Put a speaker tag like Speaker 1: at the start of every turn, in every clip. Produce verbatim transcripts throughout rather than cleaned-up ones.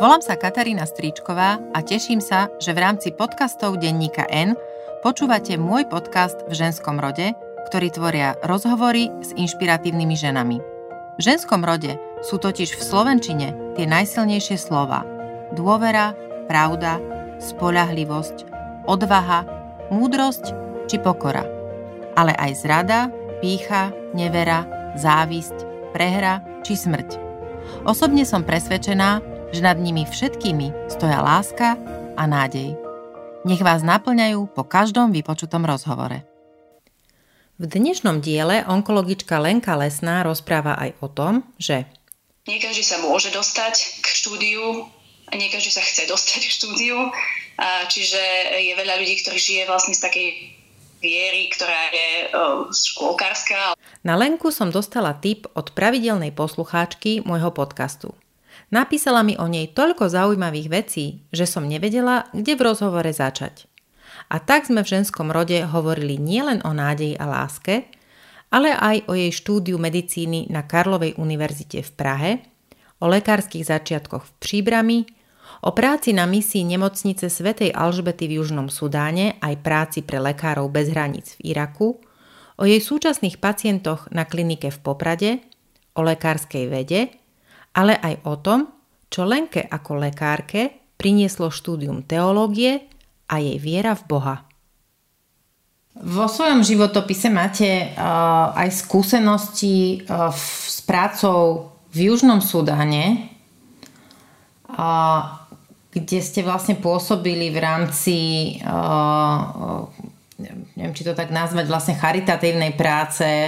Speaker 1: Volám sa Katarína Stríčková a teším sa, že v rámci podcastov denníka N počúvate môj podcast v ženskom rode, ktorý tvoria rozhovory s inšpiratívnymi ženami. V ženskom rode sú totiž v slovenčine tie najsilnejšie slova: dôvera, pravda, spoľahlivosť, odvaha, múdrosť či pokora. Ale aj zrada, pýcha, nevera, závisť, prehra či smrť. Osobne som presvedčená, že nad nimi všetkými stoja láska a nádej. Nech vás naplňajú po každom vypočutom rozhovore. V dnešnom diele onkologička Lenka Lesná rozpráva aj o tom, že
Speaker 2: nie každý sa môže dostať k štúdiu a nie každý sa chce dostať k štúdiu. A čiže je veľa ľudí, ktorí žije vlastne z takej viery, ktorá je uh, škôlkárska.
Speaker 1: Na Lenku som dostala tip od pravidelnej poslucháčky môjho podcastu. Napísala mi o nej toľko zaujímavých vecí, že som nevedela, kde v rozhovore začať. A tak sme v ženskom rode hovorili nielen o nádeji a láske, ale aj o jej štúdiu medicíny na Karlovej univerzite v Prahe, o lekárskych začiatkoch v Příbrami, o práci na misii nemocnice svätej Alžbety v Južnom Sudáne aj práci pre lekárov bez hraníc v Iraku, o jej súčasných pacientoch na klinike v Poprade, o lekárskej vede, ale aj o tom, čo Lenke ako lekárke prinieslo štúdium teológie a jej viera v Boha. Vo svojom životopise máte uh, aj skúsenosti uh, v, s prácou v Južnom Sudáne, uh, kde ste vlastne pôsobili v rámci, uh, neviem, či to tak nazvať, vlastne charitatívnej práce,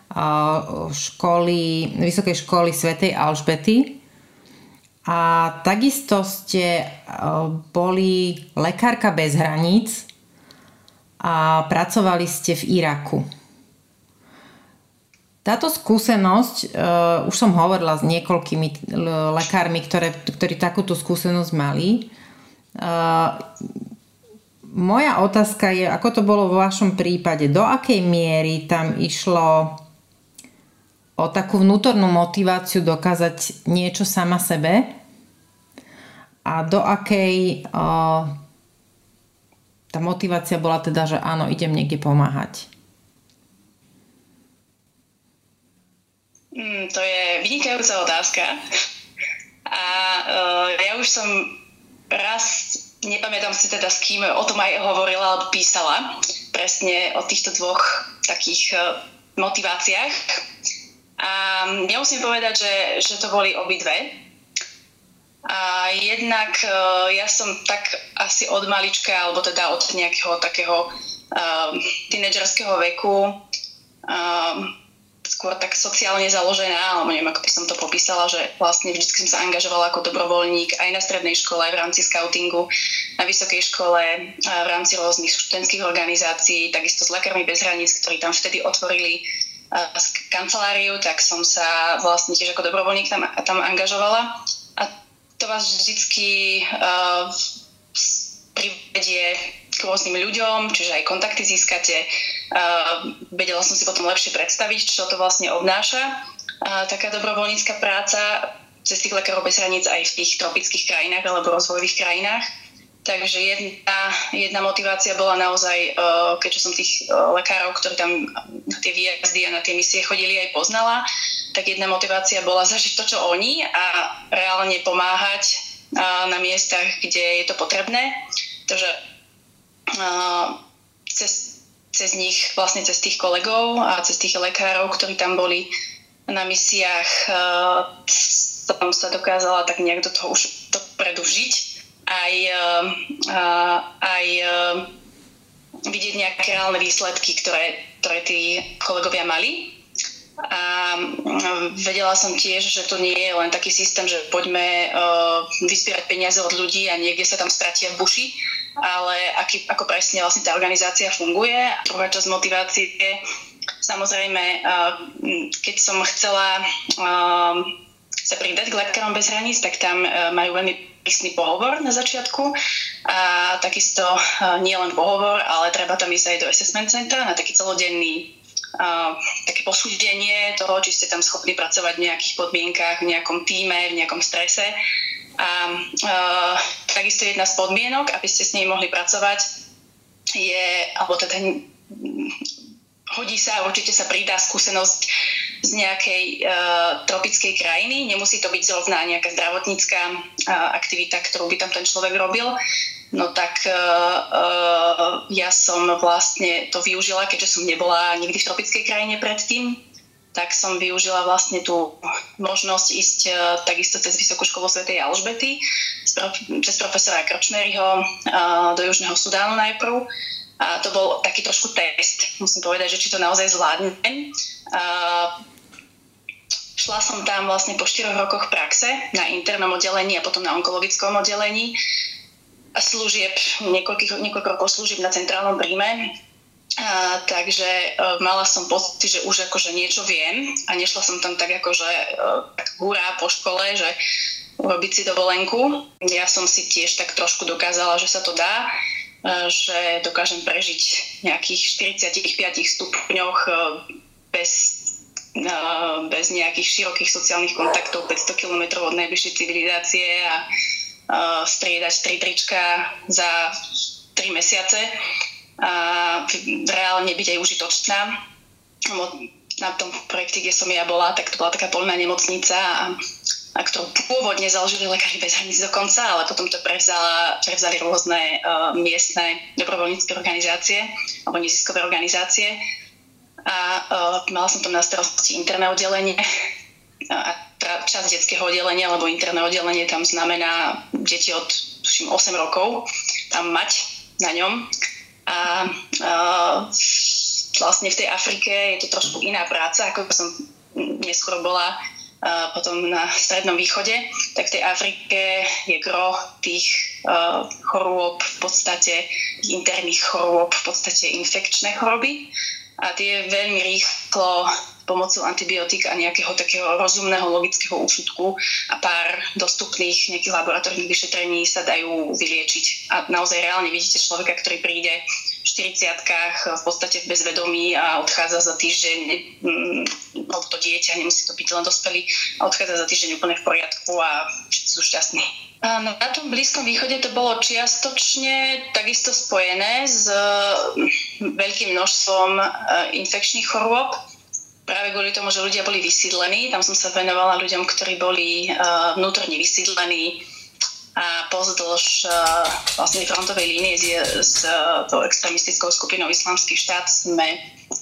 Speaker 1: školy, Vysokej školy svätej Alžbety. A takisto ste boli lekárka bez hraníc a pracovali ste v Iraku. Táto skúsenosť, uh, už som hovorila s niekoľkými lekármi, ktoré, ktorí takúto skúsenosť mali. Uh, moja otázka je, ako to bolo vo vašom prípade, do akej miery tam išlo o takú vnútornú motiváciu dokázať niečo sama sebe a do akej o, tá motivácia bola teda, že áno, idem niekde pomáhať.
Speaker 2: Mm, to je vynikajúca otázka. A uh, ja už som raz, nepamätám si teda s kým, o tom aj hovorila alebo písala, presne o týchto dvoch takých uh, motiváciách. A ja musím povedať, že, že to boli obidve. A jednak ja som tak asi od malička, alebo teda od nejakého takého uh, tínedžerského veku uh, skôr tak sociálne založená, alebo neviem, ako by som to popísala, že vlastne vždy som sa angažovala ako dobrovoľník aj na strednej škole, aj v rámci skautingu, na vysokej škole, v rámci rôznych študentských organizácií, takisto s Lekármi bez hraníc, ktorí tam vtedy otvorili z kanceláriu, tak som sa vlastne tiež ako dobrovoľník tam, tam angažovala. A to vás vždycky uh, privedie k rôznym ľuďom, čiže aj kontakty získate. Uh, vedela som si potom lepšie predstaviť, čo to vlastne obnáša. Uh, taká dobrovoľnícka práca cez tých lekárov bez hraníc aj v tých tropických krajinách alebo rozvojových krajinách. Takže jedna, jedna motivácia bola naozaj, keďže som tých lekárov, ktorí tam na tie výjazdy a na tie misie chodili, aj poznala, tak jedna motivácia bola zažiť to, čo oni a reálne pomáhať na miestach, kde je to potrebné. Takže cez, cez nich, vlastne cez tých kolegov a cez tých lekárov, ktorí tam boli na misiách, som sa dokázala tak nejak do toho už dopredu vžiť. Aj, uh, aj uh, vidieť nejaké reálne výsledky, ktoré, ktoré tí kolegovia mali. A uh, vedela som tiež, že to nie je len taký systém, že poďme uh, vyzbierať peniaze od ľudí a niekde sa tam stratia v buši, ale aký, ako presne vlastne tá organizácia funguje. A druhá časť motivácie je, samozrejme, uh, keď som chcela uh, sa pridať k Lekárom bez hraníc, tak tam uh, majú veľmi prísny pohovor na začiatku a takisto uh, nie len pohovor, ale treba tam ísť aj do assessment centra na taký celodenný uh, také posúdenie toho, či ste tam schopní pracovať v nejakých podmienkách, v nejakom tíme, v nejakom strese. A uh, takisto jedna z podmienok, aby ste s nimi mohli pracovať, je, alebo teda hodí sa, určite sa pridá skúsenosť z nejakej uh, tropickej krajiny. Nemusí to byť zrovna nejaká zdravotnícka uh, aktivita, ktorú by tam ten človek robil. No tak uh, uh, ja som vlastne to využila, keďže som nebola nikdy v tropickej krajine predtým, tak som využila vlastne tú možnosť ísť uh, takisto cez Vysokú školu svätej Alžbety, cez profesora Krčmeryho uh, do Južného Sudánu najprv. A to bol taký trošku test. Musím povedať, že či to naozaj zvládnem. Uh, šla som tam vlastne po štyroch rokoch praxe na internom oddelení a potom na onkologickom oddelení a služieb, niekoľko, niekoľko rokov služieb na centrálnom príjme. Uh, takže uh, mala som pocit, že už akože niečo viem a nešla som tam tak akože uh, tak hurá po škole, že urobiť si dovolenku. Ja som si tiež tak trošku dokázala, že sa to dá, že dokážem prežiť v nejakých štyridsiatich piatich stupňoch bez, bez nejakých širokých sociálnych kontaktov, päťsto kilometrov od najbližšej civilizácie a striedať tri trička za tri mesiace a reálne byť aj užitočná. Na tom projekte, kde som ja bola, tak to bola taká poľná nemocnica a a ktorú pôvodne založili Lekári bez hraníc dokonca, ale potom to prevzala, prevzali rôzne uh, miestne dobrovoľnícke organizácie alebo neziskové organizácie. A uh, mala som tam na starosti interné oddelenie a tra- časť detského oddelenia, alebo interné oddelenie tam znamená deti od tuším osem rokov tam mať na ňom. A uh, vlastne v tej Afrike je to trošku iná práca, ako som neskôr bola Uh, potom na Strednom východe, tak v tej Afrike je gro tých uh, chorôb v podstate, interných chorôb, v podstate infekčné choroby a tie veľmi rýchlo pomocou antibiotík a nejakého takého rozumného logického úsudku a pár dostupných nejakých laboratórnych vyšetrení sa dajú vyliečiť. A naozaj reálne vidíte človeka, ktorý príde v štyridsiatkách v podstate v bezvedomí a odchádza za týždeň, no to dieťa, nemusí to byť len dospelý, a odchádza za týždeň úplne v poriadku a všetci sú šťastní. No, na tom Blízkom východe to bolo čiastočne takisto spojené s veľkým množstvom infekčných chorôb. Práve kvôli tomu, že ľudia boli vysídlení, tam som sa venovala ľuďom, ktorí boli vnútorne vysídlení a pozdĺž uh, vlastne frontovej línie s, s uh, tou extremistickou skupinou Islamský štát sme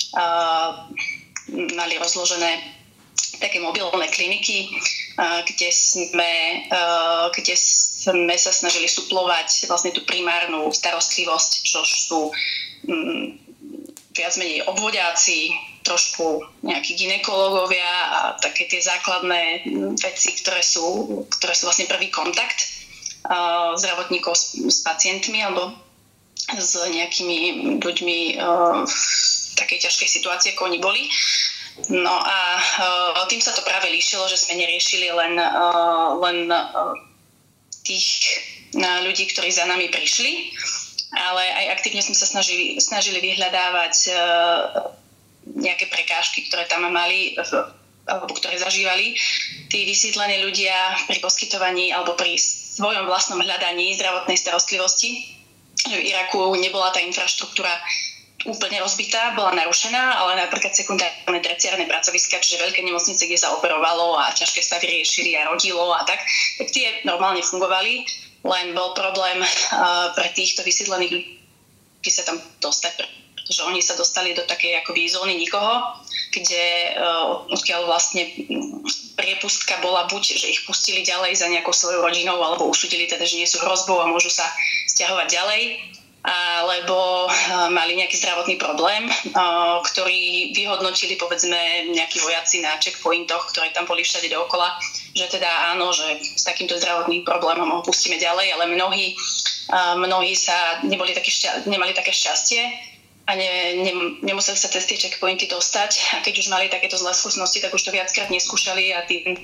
Speaker 2: uh, mali rozložené také mobilné kliniky, uh, kde, sme, uh, kde sme sa snažili suplovať vlastne tú primárnu starostlivosť, čo sú um, viac menej obvodiaci, trošku nejakí gynekológovia a také tie základné veci, ktoré sú, ktoré sú vlastne prvý kontakt Uh, zdravotníkov s, s pacientmi alebo s nejakými ľuďmi uh, v takej ťažkej situácii, ako oni boli. No a uh, tým sa to práve líšilo, že sme neriešili len, uh, len uh, tých uh, ľudí, ktorí za nami prišli, ale aj aktívne sme sa snažili, snažili vyhľadávať uh, nejaké prekážky, ktoré tam mali uh, alebo ktoré zažívali tí vysídlení ľudia pri poskytovaní alebo pri svojom vlastnom hľadaní zdravotnej starostlivosti. V Iraku nebola tá infraštruktúra úplne rozbitá, bola narušená, ale napríklad sekundárne, terciárne pracoviska, čiže veľké nemocnice, kde sa operovalo a ťažké stavy riešili a rodilo a tak, tak tie normálne fungovali, len bol problém uh, pre týchto vysídlených ľudí sa tam dostať, pretože oni sa dostali do takej akoby zóny nikoho, kde uh, odkiaľ vlastne priepustka bola buď, že ich pustili ďalej za nejakou svojou rodinou, alebo usúdili teda, že nie sú hrozbou a môžu sa sťahovať ďalej, alebo uh, mali nejaký zdravotný problém, uh, ktorý vyhodnotili povedzme nejakí vojaci na checkpointoch, ktoré tam boli všade dookola, že teda áno, že s takýmto zdravotným problémom ho pustíme ďalej, ale mnohí, uh, mnohí sa neboli také šťa- nemali také šťastie a ne, ne, nemuseli sa cez tie checkpointy dostať. A keď už mali takéto zlé skúsenosti, tak už to viackrát neskúšali a tým,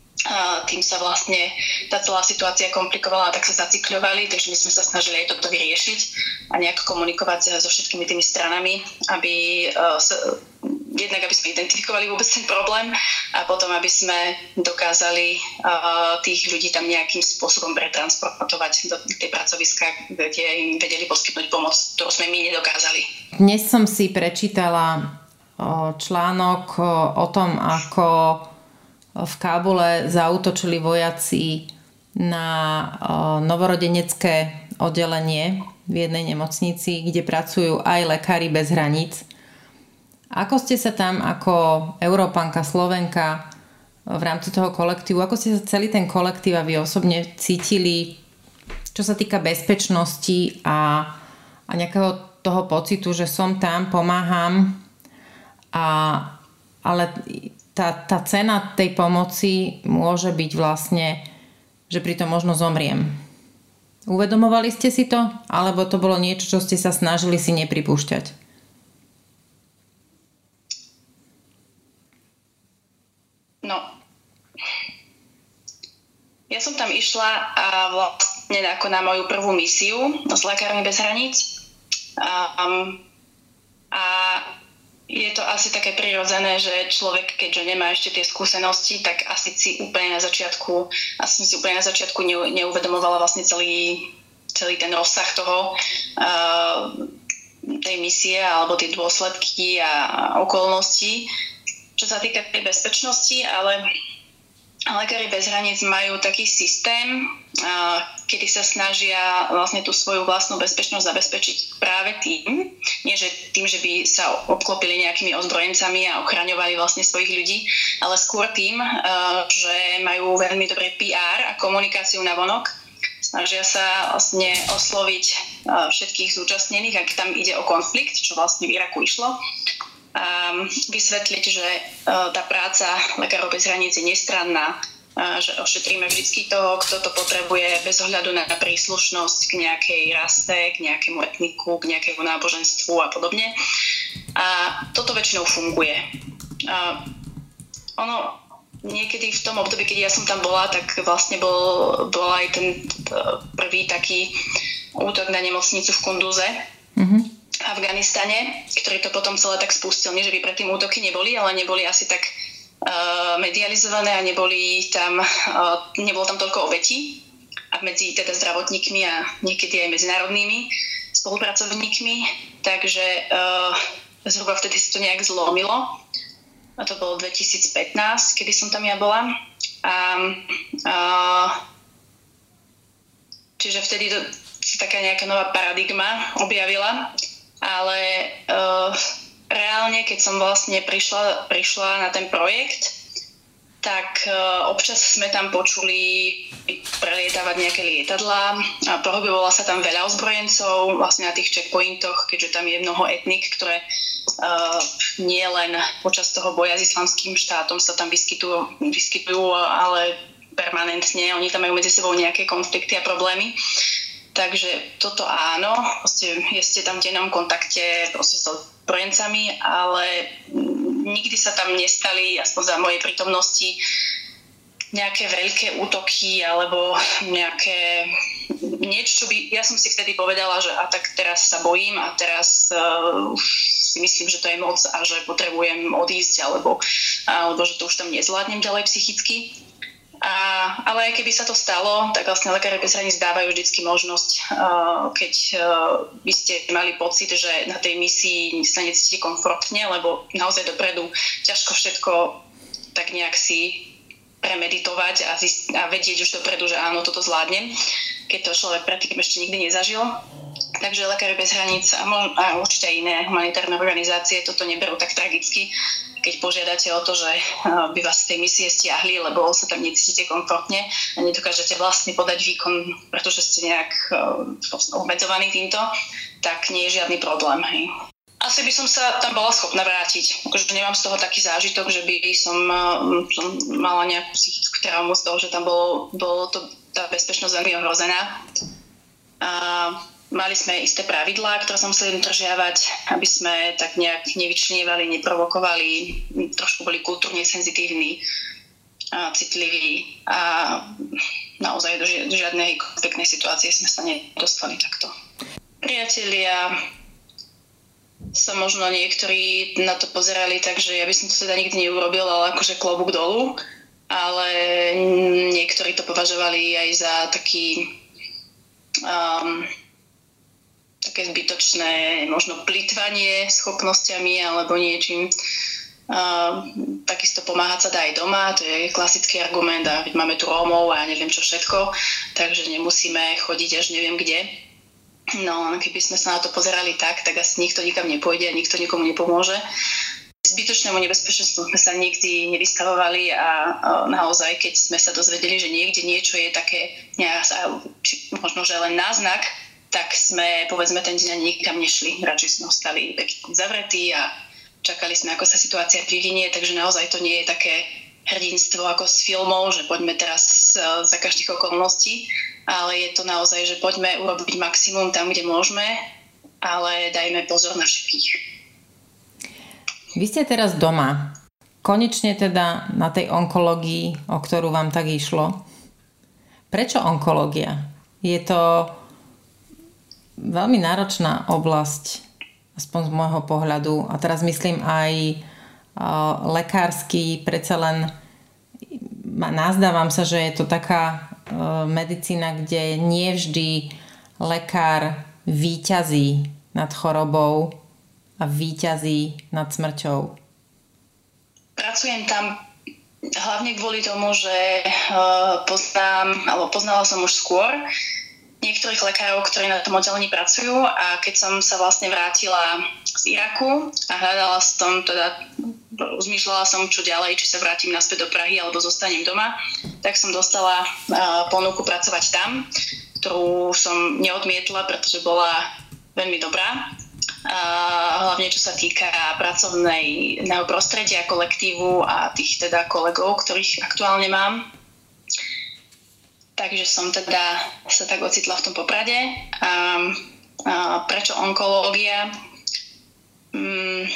Speaker 2: a tým sa vlastne tá celá situácia komplikovala, tak sa zacikľovali, takže my sme sa snažili aj toto vyriešiť a nejak komunikovať so všetkými tými stranami, aby sa jednak aby sme identifikovali vôbec ten problém a potom aby sme dokázali uh, tých ľudí tam nejakým spôsobom pretransportovať do tej pracoviska, kde im vedeli poskytnúť pomoc, ktorú sme my nedokázali.
Speaker 1: Dnes som si prečítala článok o tom, ako v Kábule zaútočili vojaci na novorodenecké oddelenie v jednej nemocnici, kde pracujú aj Lekári bez hraníc. Ako ste sa tam ako Európanka, Slovenka v rámci toho kolektívu, ako ste sa celý ten kolektív a vy osobne cítili, čo sa týka bezpečnosti a, a nejakého toho pocitu, že som tam, pomáham, a, ale tá, tá cena tej pomoci môže byť vlastne, že pritom možno zomriem. Uvedomovali ste si to? Alebo to bolo niečo, čo ste sa snažili si nepripúšťať?
Speaker 2: No, ja som tam išla a vlastne ako na moju prvú misiu s Lekármi bez hraníc. A, a je to asi také prirodzené, že človek, keďže nemá ešte tie skúsenosti, tak asi si úplne na začiatku, asi si úplne na začiatku neuvedomovala vlastne celý, celý ten rozsah toho, uh, tej misie alebo tie dôsledky a okolnosti. Čo sa týka tej bezpečnosti, ale Lekári bez hraníc majú taký systém, kedy sa snažia vlastne tú svoju vlastnú bezpečnosť zabezpečiť práve tým, nie že tým, že by sa obklopili nejakými ozbrojencami a ochraňovali vlastne svojich ľudí, ale skôr tým, že majú veľmi dobré pé er a komunikáciu navonok. Snažia sa vlastne osloviť všetkých zúčastnených, ak tam ide o konflikt, čo vlastne v Iraku išlo. A vysvetliť, že tá práca Lekárov bez hraníc je nestranná, že ošetríme vždycky toho, kto to potrebuje bez ohľadu na príslušnosť k nejakej raste, k nejakému etniku, k nejakému náboženstvu a podobne. A toto väčšinou funguje. A ono niekedy v tom období, keď ja som tam bola, tak vlastne bol, bol aj ten prvý taký útok na nemocnicu v Kunduze. Mm-hmm. Afganistane, ktorý to potom celé tak spustil. Nie, že by predtým útoky neboli, ale neboli asi tak uh, medializované a neboli tam, uh, nebolo tam toľko obetí a medzi teda zdravotníkmi a niekedy aj medzinárodnými spolupracovníkmi. Takže uh, zhruba vtedy sa to nejak zlomilo. A to bolo dvetisícpätnásť, kedy som tam ja bola. A, uh, čiže vtedy to, taká nejaká nová paradigma objavila. Ale uh, reálne, keď som vlastne prišla, prišla na ten projekt, tak uh, občas sme tam počuli prelietávať nejaké lietadlá a pohybovala sa tam veľa ozbrojencov vlastne na tých checkpointoch, keďže tam je mnoho etnik, ktoré uh, nie len počas toho boja s Islamským štátom sa tam vyskytujú, vyskytujú, ale permanentne. Oni tam majú medzi sebou nejaké konflikty a problémy. Takže toto áno, proste ste tam v dennom kontakte proste s ozbrojencami, ale nikdy sa tam nestali, aspoň za mojej prítomnosti, nejaké veľké útoky alebo nejaké niečo, čo by... Ja som si vtedy povedala, že a tak teraz sa bojím a teraz uh, si myslím, že to je moc a že potrebujem odísť alebo, alebo že to už tam nezvládnem ďalej psychicky. A, ale aj keby sa to stalo, tak vlastne Lekári bez hraníc dávajú vždycky možnosť, uh, keď uh, by ste mali pocit, že na tej misii sa necítite komfortne, lebo naozaj dopredu ťažko všetko tak nejak si premeditovať a, zist- a vedieť už dopredu, že áno, toto zvládnem, keď to človek predtým ešte nikdy nezažil. Takže Lekári bez hraníc a, mo- a určite aj iné humanitárne organizácie toto neberú tak tragicky, keď požiadate o to, že by vás z tej misie stiahli, lebo sa tam necítite komfortne a nedokážete vlastne podať výkon, pretože ste nejak obmedzovaní týmto, tak nie je žiadny problém. Hej. Asi by som sa tam bola schopná vrátiť. Akože nemám z toho taký zážitok, že by som, som mala nejakú psychickú traumu z toho, že tam bolo, bolo to, tá bezpečnosť veľmi ohrozená. A mali sme isté pravidlá, ktoré sa museli dodržiavať, aby sme tak nejak nevyčnievali, neprovokovali, trošku boli kultúrne senzitívni, a citliví a naozaj do, ži- do žiadnej peknej situácie sme sa nedostali takto. Priatelia, sa možno niektorí na to pozerali tak, že ja by som to teda nikdy neurobil, ale akože klobúk dolu. Ale niektorí to považovali aj za taký um, také zbytočné možno plytvanie schopnosťami alebo niečím. Uh, takisto pomáhať sa dá aj doma, to je klasický argument a máme tu Rómov a neviem čo všetko, takže nemusíme chodiť až neviem kde. No, keby sme sa na to pozerali tak, tak asi nikto nikam nepôjde a nikto nikomu nepomôže. Zbytočnému nebezpečenstvu sme sa nikdy nevystavovali a naozaj, keď sme sa dozvedeli, že niekde niečo je také, či možno, že len náznak, tak sme, povedzme, ten deň nikam nešli. Radšej sme ostali pekne zavretí a čakali sme, ako sa situácia vyvinie, takže naozaj to nie je také hrdinstvo ako z filmov, že poďme teraz za každých okolností, ale je to naozaj, že poďme urobiť maximum tam, kde môžeme, ale dajme pozor na všetkých.
Speaker 1: Vy ste teraz doma. Konečne teda na tej onkológii, o ktorú vám tak išlo. Prečo onkológia? Je to veľmi náročná oblasť, aspoň z môjho pohľadu. A teraz myslím aj uh, lekársky, predsa len nazdávam sa, že je to taká uh, medicína, kde nie vždy lekár víťazí nad chorobou a víťazí nad smrťou.
Speaker 2: Pracujem tam hlavne kvôli tomu, že uh, poznám, alebo poznala som už skôr niektorých lekárov, ktorí na tom oddelení pracujú a keď som sa vlastne vrátila z Iraku a hľadala som, teda rozmýšľala som, čo ďalej, či sa vrátim naspäť do Prahy alebo zostanem doma, tak som dostala uh, ponuku pracovať tam, ktorú som neodmietla, pretože bola veľmi dobrá. A hlavne čo sa týka pracovného prostredia, kolektívu a tých teda kolegov, ktorých aktuálne mám. Takže som teda sa tak ocitla v tom Poprade. A, a prečo onkológia? Mm,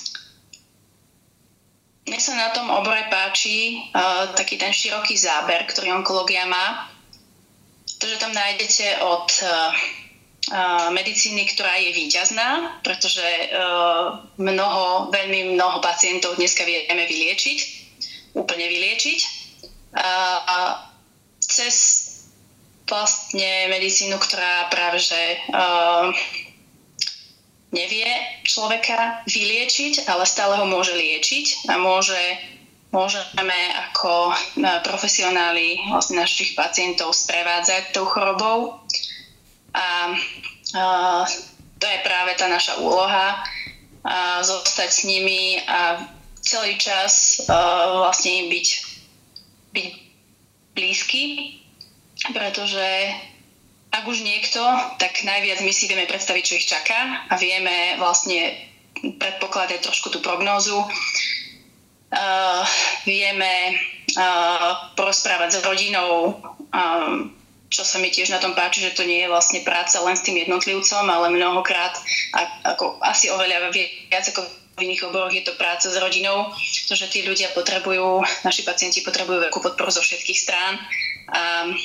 Speaker 2: mne sa na tom obore páči uh, taký ten široký záber, ktorý onkológia má. To, že tam nájdete od uh, medicíny, ktorá je víťazná, pretože uh, mnoho, veľmi mnoho pacientov dneska vieme vyliečiť, úplne vyliečiť. Uh, a cez vlastne medicínu, ktorá práve že uh, nevie človeka vyliečiť, ale stále ho môže liečiť a môže, môžeme ako profesionáli vlastne našich pacientov sprevádzať tou chorobou. A uh, to je práve tá naša úloha, uh, zostať s nimi a celý čas uh, vlastne im byť, byť blízky, pretože ak už niekto, tak najviac my si vieme predstaviť, čo ich čaká a vieme vlastne predpokladať trošku tú prognózu. Uh, vieme uh, porozprávať s rodinou, uh, čo sa mi tiež na tom páči, že to nie je vlastne práca len s tým jednotlivcom, ale mnohokrát, ako asi oveľa viac ako v iných oboroch je to práca s rodinou, pretože tí ľudia potrebujú, naši pacienti potrebujú veľkú podporu zo všetkých strán a, a,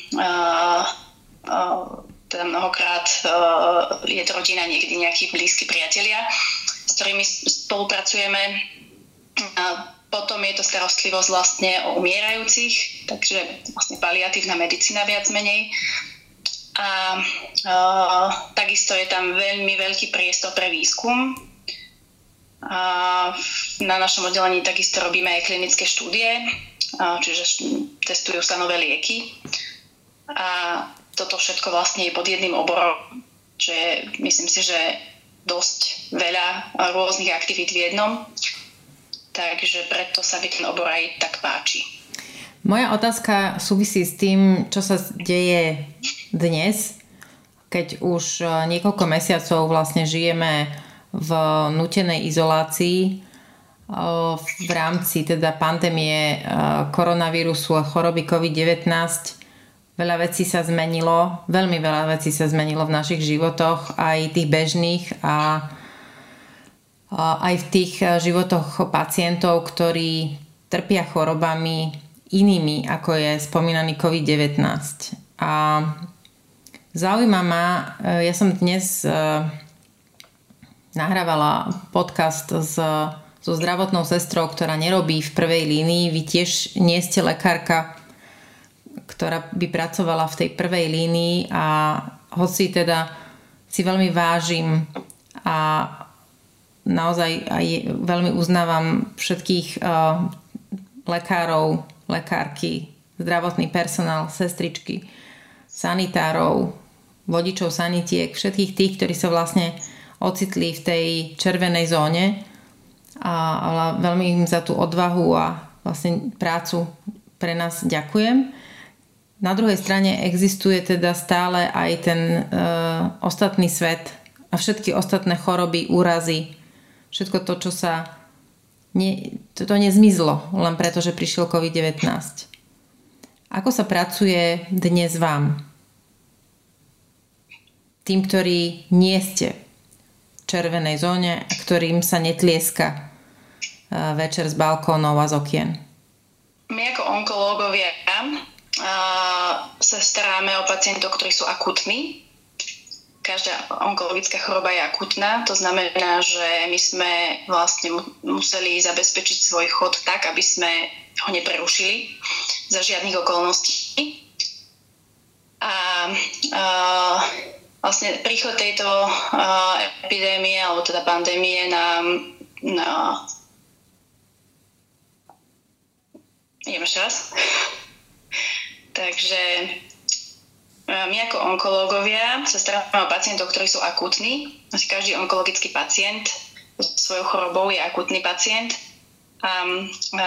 Speaker 2: a teda mnohokrát a, je to rodina, niekedy nejakí blízki priatelia, s ktorými spolupracujeme. A potom je to starostlivosť vlastne o umierajúcich, takže vlastne paliatívna medicína viac menej. A uh, takisto je tam veľmi veľký priestor pre výskum. A na našom oddelení takisto robíme aj klinické štúdie, uh, čiže testujú sa nové lieky. A toto všetko vlastne je pod jedným oborom, čo je, myslím si, že dosť veľa rôznych aktivít v jednom. Takže preto sa mi ten obor aj tak páči.
Speaker 1: Moja otázka súvisí s tým, čo sa deje dnes, keď už niekoľko mesiacov vlastne žijeme v nútenej izolácii v rámci teda pandémie koronavírusu a choroby covid devätnásť. Veľa vecí sa zmenilo, veľmi veľa vecí sa zmenilo v našich životoch, aj tých bežných a aj v tých životoch pacientov, ktorí trpia chorobami inými, ako je spomínaný covid devätnásť. A zaujíma ma, ja som dnes nahrávala podcast s, so zdravotnou sestrou, ktorá nerobí v prvej línii. Vy tiež nie ste lekárka, ktorá by pracovala v tej prvej línii a hoci teda si veľmi vážim a naozaj aj veľmi uznávam všetkých uh, lekárov, lekárky, zdravotný personál, sestričky, sanitárov, vodičov sanitiek, všetkých tých, ktorí sa vlastne ocitli v tej červenej zóne a, a veľmi im za tú odvahu a vlastne prácu pre nás ďakujem. Na druhej strane existuje teda stále aj ten e, ostatný svet a všetky ostatné choroby, úrazy, všetko to, čo sa ne, to, to nezmizlo len preto, že prišiel covid devätnásť. Ako sa pracuje dnes vám? Tým, ktorí nie ste v červenej zóne a ktorým sa netlieska večer z balkónov a z okien.
Speaker 2: My ako onkológovia sa staráme o pacientov, ktorí sú akutní. Každá onkologická choroba je akutná. To znamená, že my sme vlastne museli zabezpečiť svoj chod tak, aby sme ho neprerušili za žiadnych okolností. A, a vlastne príchod tejto a, epidémie, alebo teda pandémie nám na... Idem ešte raz. Takže my ako onkológovia sa staráme o pacientov, ktorí sú akútni. Každý onkologický pacient so svojou chorobou je akútny pacient. A, a,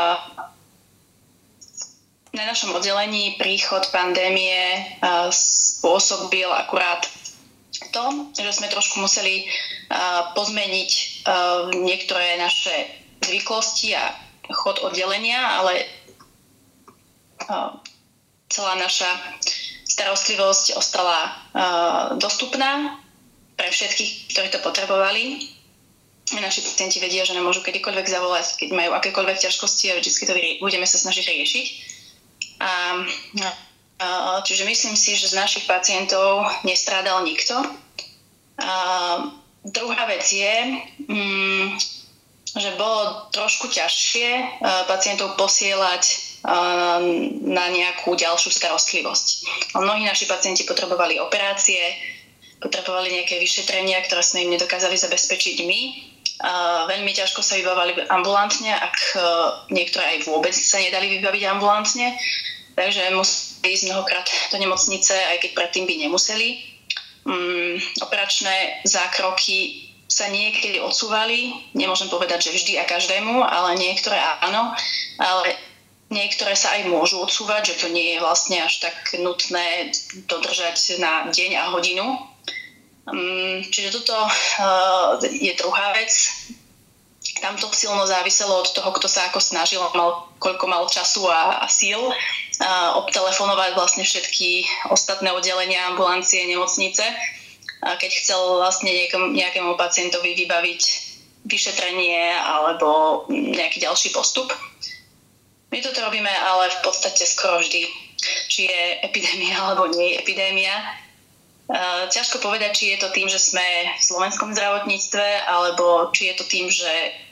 Speaker 2: na našom oddelení príchod pandémie a, spôsobil akurát to, že sme trošku museli a, pozmeniť a, niektoré naše zvyklosti a chod oddelenia, ale a, celá naša starostlivosť ostala a, dostupná pre všetkých, ktorí to potrebovali. Naši pacienti vedia, že nám môžu kedykoľvek zavolať, keď majú akékoľvek ťažkosti a vždy to budeme sa snažiť riešiť. A, a, čiže myslím si, že z našich pacientov nestrádal nikto. A, druhá vec je, mm, že bolo trošku ťažšie pacientov posielať na nejakú ďalšiu starostlivosť. Mnohí naši pacienti potrebovali operácie, potrebovali nejaké vyšetrenia, ktoré sme im nedokázali zabezpečiť my. Veľmi ťažko sa vybavali ambulantne, ak niektoré aj vôbec sa nedali vybaviť ambulantne. Takže museli ísť mnohokrát do nemocnice, aj keď predtým by nemuseli. Um, operačné zákroky sa niekedy odsúvali. Nemôžem povedať, že vždy a každému, ale niektoré áno. Ale niektoré sa aj môžu odsúvať, že to nie je vlastne až tak nutné dodržať na deň a hodinu. Um, čiže toto uh, je druhá vec. Tam to silno záviselo od toho, kto sa ako snažil, mal, koľko mal času a, a síl a obtelefonovať vlastne všetky ostatné oddelenia, ambulancie, nemocnice. A keď chcel vlastne niekom, nejakému pacientovi vybaviť vyšetrenie alebo nejaký ďalší postup. My toto robíme ale v podstate skoro vždy. Či je epidémia alebo nie je epidémia. Ťažko povedať, či je to tým, že sme v slovenskom zdravotníctve, alebo či je to tým, že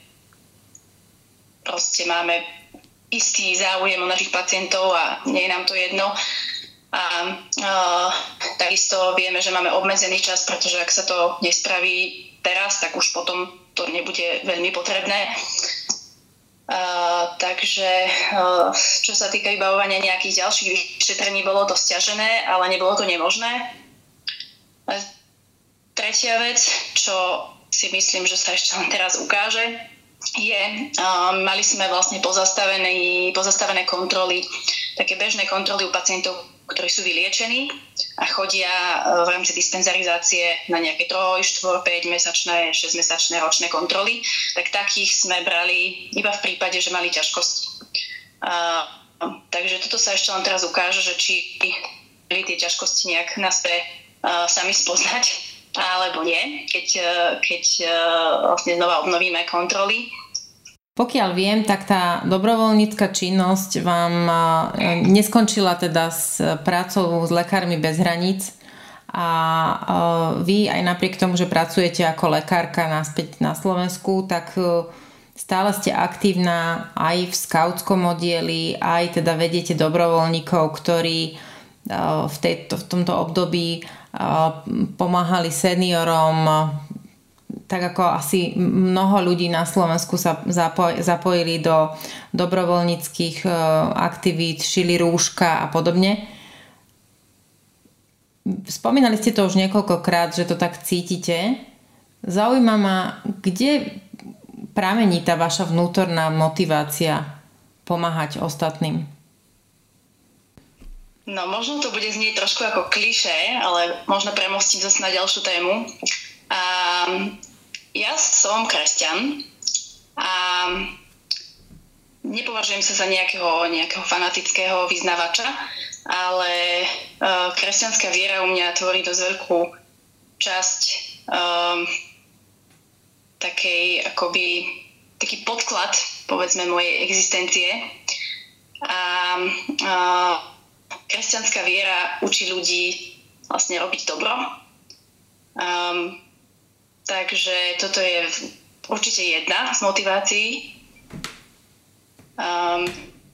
Speaker 2: proste máme istý záujem o našich pacientov a nie je nám to jedno. A, a takisto vieme, že máme obmedzený čas, pretože ak sa to nespraví teraz, tak už potom to nebude veľmi potrebné. A, takže a, čo sa týka vybavovania nejakých ďalších vyšetrení, bolo to sťažené, ale nebolo to nemožné. A tretia vec, čo si myslím, že sa ešte len teraz ukáže, je, uh, mali sme vlastne pozastavené, pozastavené kontroly, také bežné kontroly u pacientov, ktorí sú vyliečení a chodia uh, v rámci dispenzarizácie na nejaké troj, štvor, päť mesačné, šesť mesačné ročné kontroly, tak takých sme brali iba v prípade, že mali ťažkosti. Uh, takže toto sa ešte len teraz ukáže, že či tie ťažkosti nejak na sebe uh, sami spoznať, alebo nie, keď, keď vlastne znova obnovíme kontroly.
Speaker 1: Pokiaľ viem, tak tá dobrovoľnícka činnosť vám neskončila teda s prácou s Lekármi bez hraníc, a vy aj napriek tomu, že pracujete ako lekárka naspäť na Slovensku, tak stále ste aktívna aj v skautskom oddieli, aj teda vediete dobrovoľníkov, ktorí v, tejto, v tomto období pomáhali seniorom, tak ako asi mnoho ľudí na Slovensku sa zapoj, zapojili do dobrovoľníckych aktivít, šili rúška a podobne. Spomínali ste to už niekoľkokrát, že to tak cítite. Zaujíma ma, kde pramení tá vaša vnútorná motivácia pomáhať ostatným?
Speaker 2: No, možno to bude znieť trošku ako klišé, ale možno premostím zase na ďalšiu tému. A ja som kresťan a nepovažujem sa za nejakého, nejakého fanatického vyznavača, ale uh, kresťanská viera u mňa tvorí dosť veľkú časť um, takej akoby taký podklad, povedzme, mojej existencie. A uh, kresťanská viera učí ľudí vlastne robiť dobro. Um, takže toto je určite jedna z motivácií. Um,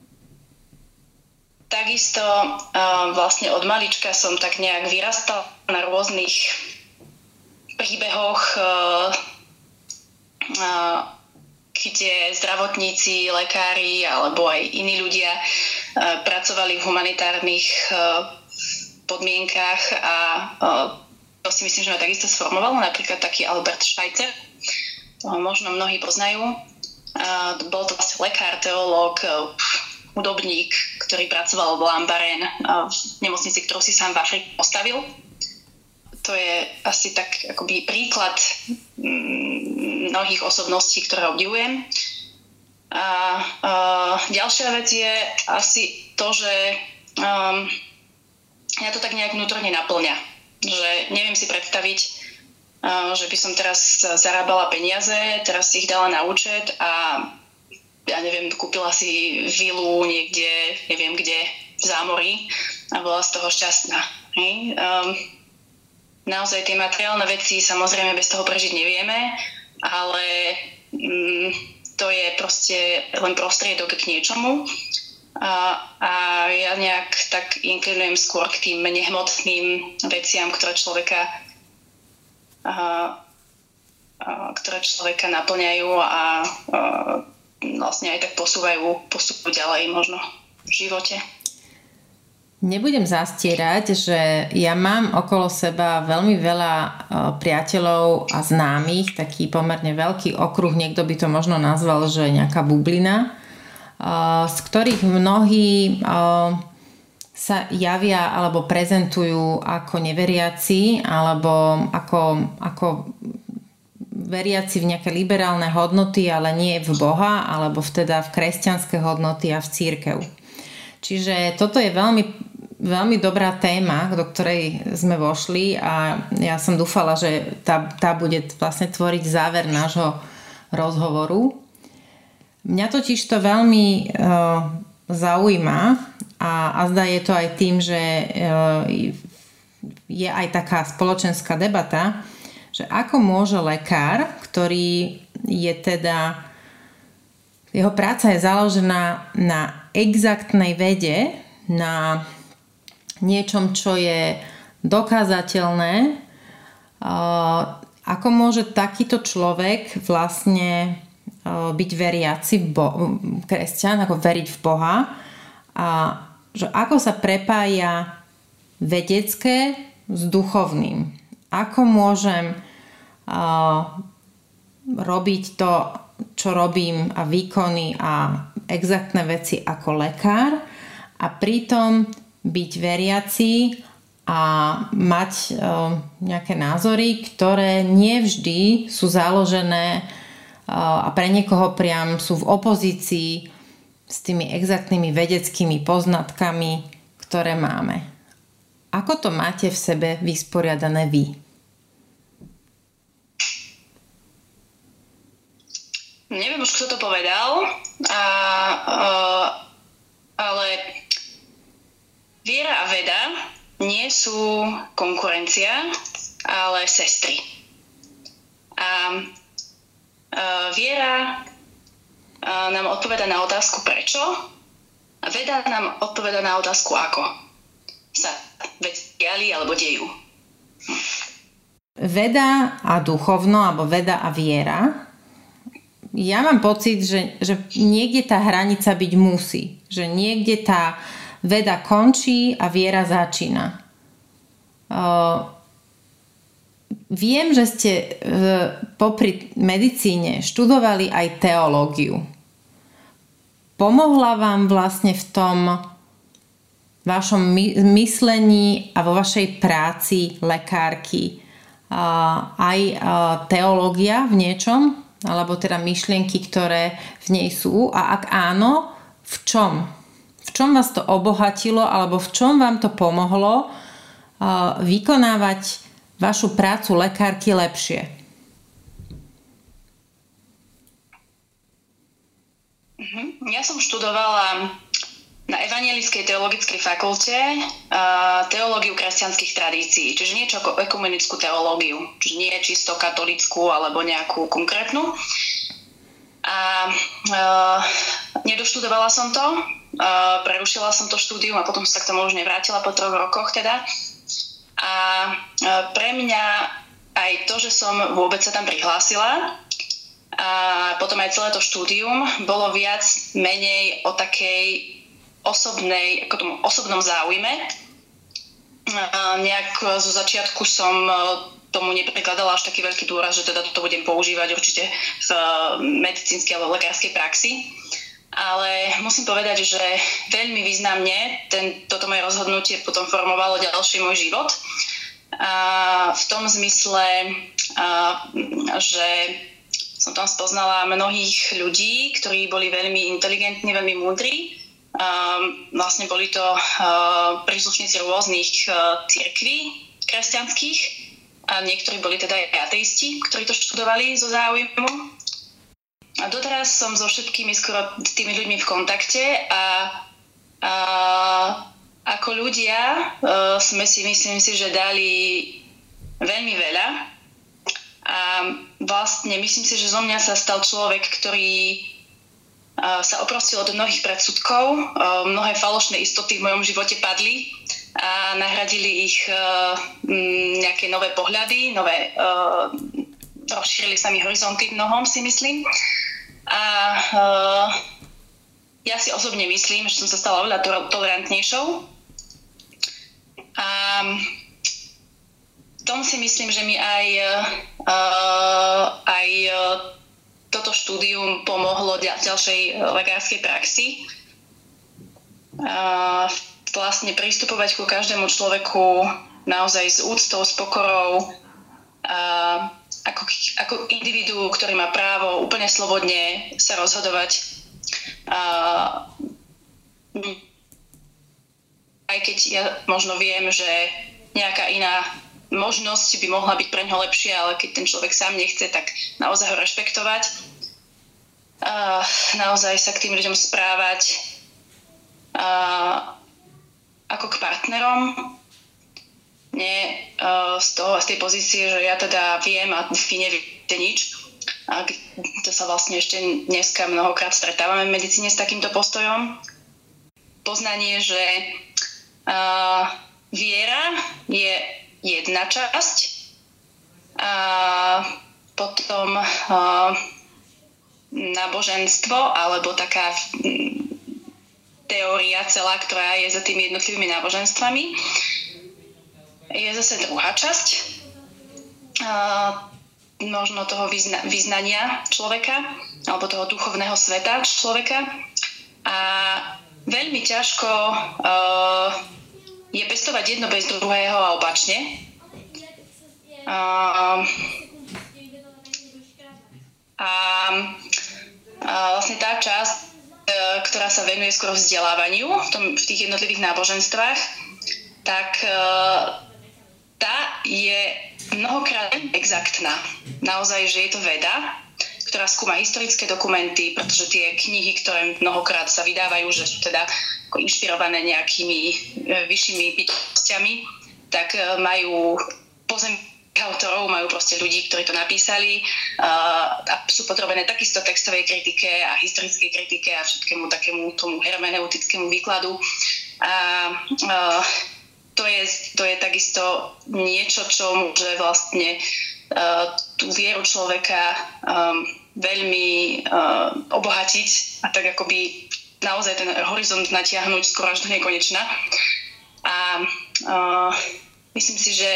Speaker 2: takisto um, vlastne od malička som tak nejak vyrastal na rôznych príbehoch, uh, uh, kde zdravotníci, lekári alebo aj iní ľudia uh, pracovali v humanitárnych uh, podmienkách a uh, to si myslím, že ma takisto sformovalo, napríklad taký Albert Schweitzer, toho možno mnohí poznajú. Uh, bol to vlastne lekár, teológ, uh, hudobník, ktorý pracoval v Lambaréne, uh, v nemocnici, ktorú si sám v Afrike postavil. To je asi tak akoby príklad mm, mnohých osobností, ktoré obdivujem. A uh, ďalšia vec je asi to, že um, ja to tak nejak vnútorne naplňa. Že neviem si predstaviť, uh, že by som teraz zarábala peniaze, teraz si ich dala na účet a ja neviem, kúpila si vilu niekde, neviem kde, v zámorí a bola z toho šťastná. Hej? Um, naozaj tie materiálne veci samozrejme bez toho prežiť nevieme, ale um, to je proste len prostriedok k niečomu. A, a ja nejak tak inklinujem skôr k tým nehmotným veciam, ktoré človeka a, a, ktoré človeka naplňajú a, a vlastne aj tak posúvajú, posúvajú ďalej možno v živote.
Speaker 1: Nebudem zastierať, že ja mám okolo seba veľmi veľa priateľov a známych, taký pomerne veľký okruh, niekto by to možno nazval, že nejaká bublina, z ktorých mnohí sa javia alebo prezentujú ako neveriaci alebo ako, ako veriaci v nejaké liberálne hodnoty, ale nie v Boha alebo vteda v kresťanské hodnoty a v cirkev. Čiže toto je veľmi, veľmi dobrá téma, do ktorej sme vošli a ja som dúfala, že tá, tá bude vlastne tvoriť záver nášho rozhovoru. Mňa totiž to veľmi uh, zaujíma a, a zdá je to aj tým, že uh, je aj taká spoločenská debata, že ako môže lekár, ktorý je teda, jeho práca je založená na exaktnej vede, na niečom, čo je dokázateľné, uh, ako môže takýto človek vlastne byť veriaci, bo, kresťan, ako veriť v Boha a že ako sa prepája vedecké s duchovným. Ako môžem uh, robiť to, čo robím a výkony a exaktné veci ako lekár a pritom byť veriaci a mať uh, nejaké názory, ktoré nevždy sú založené a pre niekoho priam sú v opozícii s tými exaktnými vedeckými poznatkami, ktoré máme. Ako to máte v sebe vysporiadané vy?
Speaker 2: Neviem už, kto to povedal, a, a, ale viera a veda nie sú konkurencia, ale sestry. A uh, viera uh, nám odpoveda na otázku prečo a veda nám odpoveda na otázku ako sa veci diali alebo dejú.
Speaker 1: Veda a duchovno, alebo veda a viera, ja mám pocit, že, že niekde tá hranica byť musí. Že niekde tá veda končí a viera začína. Uh, viem, že ste uh, popri medicíne študovali aj teológiu. Pomohla vám vlastne v tom vašom my- myslení a vo vašej práci lekárky Uh, aj uh, teológia v niečom, alebo teda myšlienky, ktoré v nej sú, a ak áno, v čom? V čom vás to obohatilo, alebo v čom vám to pomohlo uh, vykonávať vašu prácu lekárky lepšie?
Speaker 2: Ja som študovala na Evangelickej teologickej fakulte uh, teológiu kresťanských tradícií, čiže niečo ako ekumenickú teológiu, čiže nie čisto katolickú alebo nejakú konkrétnu. A uh, nedoštudovala som to, uh, prerušila som to štúdium a potom sa k tomu už nevrátila po troch rokoch teda. A uh, pre mňa aj to, že som vôbec sa tam prihlásila a potom aj celé to štúdium bolo viac menej o takej osobnej, ako tomu osobnom záujme. A nejak zo začiatku som tomu neprikladala až taký veľký dôraz, že teda to budem používať určite v medicínskej alebo lekárskej praxi. Ale musím povedať, že veľmi významne ten, toto moje rozhodnutie potom formovalo ďalší môj život. A v tom zmysle, a, že som tam spoznala mnohých ľudí, ktorí boli veľmi inteligentní, veľmi múdri. Um, vlastne boli to uh, príslušníci rôznych uh, cirkví kresťanských a niektorí boli teda aj ateisti, ktorí to študovali zo záujmu. A doteraz som so všetkými skoro tými ľuďmi v kontakte a, a ako ľudia uh, sme si, myslím si, že dali veľmi veľa a vlastne myslím si, že zo mňa sa stal človek, ktorý sa oprostil od mnohých predsudkov, mnohé falošné istoty v mojom živote padli a nahradili ich nejaké nové pohľady, nové, rozšírili sa mi horizonty v mnohom, si myslím. A ja si osobne myslím, že som sa stala oveľa tolerantnejšou. A v tom si myslím, že mi aj, aj toto štúdium pomohlo v ďalšej lekárskej praxi. A vlastne pristupovať ku každému človeku naozaj s úctou, s pokorou, a ako, ako individu, ktorý má právo úplne slobodne sa rozhodovať. A aj keď ja možno viem, že nejaká iná možnosť by mohla byť pre ňoho lepšia, ale keď ten človek sám nechce, tak naozaj ho rešpektovať. Uh, naozaj sa k tým ľuďom správať uh, ako k partnerom. Nie uh, z, toho, z tej pozície, že ja teda viem a vy neviete nič. A to sa vlastne ešte dneska mnohokrát stretávame v medicíne s takýmto postojom. Poznanie, že uh, viera je jedna časť a potom uh, náboženstvo alebo taká um, teória celá, ktorá je za tými jednotlivými náboženstvami, je zase druhá časť uh, možno toho vyzna- vyznania človeka alebo toho duchovného sveta človeka a veľmi ťažko uh, je pestovať jedno bez druhého a opačne. Uh, a, a vlastne tá časť, uh, ktorá sa venuje skôr vzdelávaniu v, tom, v tých jednotlivých náboženstvách, tak uh, tá je mnohokrát exaktná. Naozaj, že je to veda, ktorá skúma historické dokumenty, pretože tie knihy, ktoré mnohokrát sa vydávajú, že sú teda ako inšpirované nejakými e, vyššími bytostiami, tak e, majú pozemných autorov, majú proste ľudí, ktorí to napísali uh, a sú podrobené takisto textovej kritike a historickej kritike a všetkému takému tomu hermeneutickému výkladu. A uh, to je, to je takisto niečo, čo môže vlastne uh, tú vieru človeka um, veľmi uh, obohatiť a tak akoby naozaj ten horizont natiahnuť skoro až do nekonečna. A uh, myslím si, že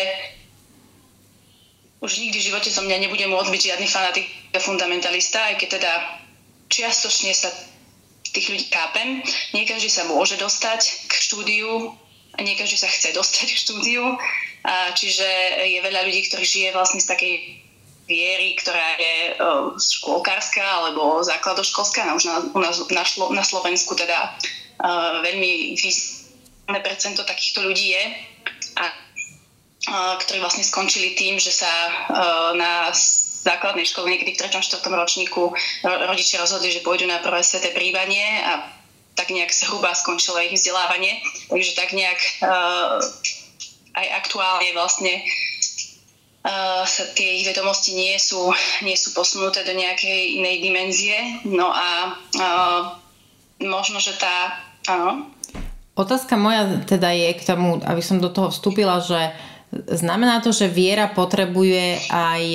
Speaker 2: už nikdy v živote zo mňa nebude môcť byť žiadny fanatik a fundamentalista, aj keď teda čiastočne sa tých ľudí kápem. Nie každý sa môže dostať k štúdiu a nie každý sa chce dostať k štúdiu. A čiže je veľa ľudí, ktorí žije vlastne z takej viery, ktorá je uh, škôlkárska alebo základoškolská. Už na, u nás na, Šlo, na Slovensku teda uh, veľmi významné percento takýchto ľudí je. A ktorí vlastne skončili tým, že sa na základnej škole niekedy v treťom štvrtom ročníku rodičia rozhodli, že pôjdu na prvé sväté príjmanie a tak nejak sa hrubá skončilo ich vzdelávanie. Takže tak nejak aj aktuálne vlastne sa tie ich vedomosti nie sú, nie sú posunuté do nejakej inej dimenzie. No a možno, že tá... Áno.
Speaker 1: Otázka moja teda je k tomu, aby som do toho vstúpila, že znamená to, že viera potrebuje aj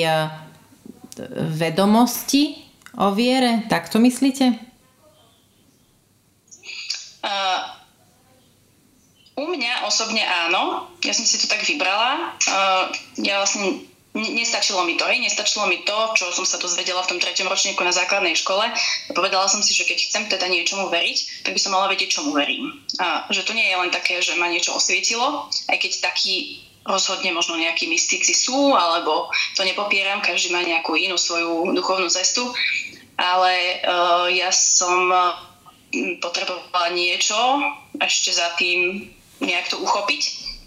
Speaker 1: vedomosti o viere? Tak to myslíte?
Speaker 2: Uh, u mňa osobne áno. Ja som si to tak vybrala. Uh, ja vlastne nestačilo mi to, hej, nestačilo mi to, čo som sa dozvedela v tom treťom ročníku na základnej škole. Povedala som si, že keď chcem teda niečomu veriť, tak by som mala vedieť, čomu verím. A že to nie je len také, že ma niečo osvietilo, aj keď taký rozhodne možno nejakí mystici sú, alebo to nepopieram, každý má nejakú inú svoju duchovnú cestu, ale uh, ja som potrebovala niečo ešte za tým nejak to uchopiť.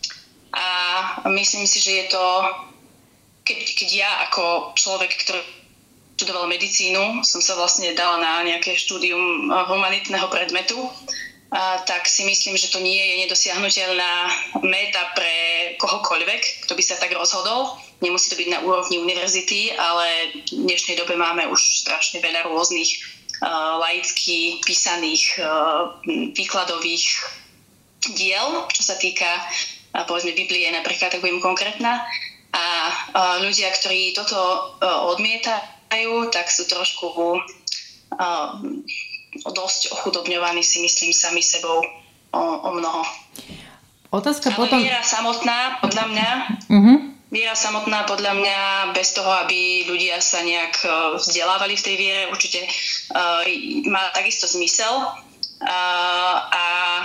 Speaker 2: A myslím si, že je to, keď, keď ja ako človek, ktorý študoval medicínu, som sa vlastne dala na nejaké štúdium humanitného predmetu, a tak si myslím, že to nie je nedosiahnuteľná meta pre kohokoľvek, kto by sa tak rozhodol. Nemusí to byť na úrovni univerzity, ale v dnešnej dobe máme už strašne veľa rôznych uh, laicky písaných uh, výkladových diel, čo sa týka uh, povedzme Biblie napríklad, tak budem konkrétna. A uh, ľudia, ktorí toto uh, odmietajú, tak sú trošku uh, dosť ochudobňovaní, si myslím, sami sebou o, o mnoho.
Speaker 1: Otázka
Speaker 2: Ale
Speaker 1: potom...
Speaker 2: viera samotná, podľa mňa,
Speaker 1: uh-huh.
Speaker 2: viera samotná, podľa mňa, bez toho, aby ľudia sa nejak vzdelávali v tej viere, určite uh, má takisto zmysel. Uh, a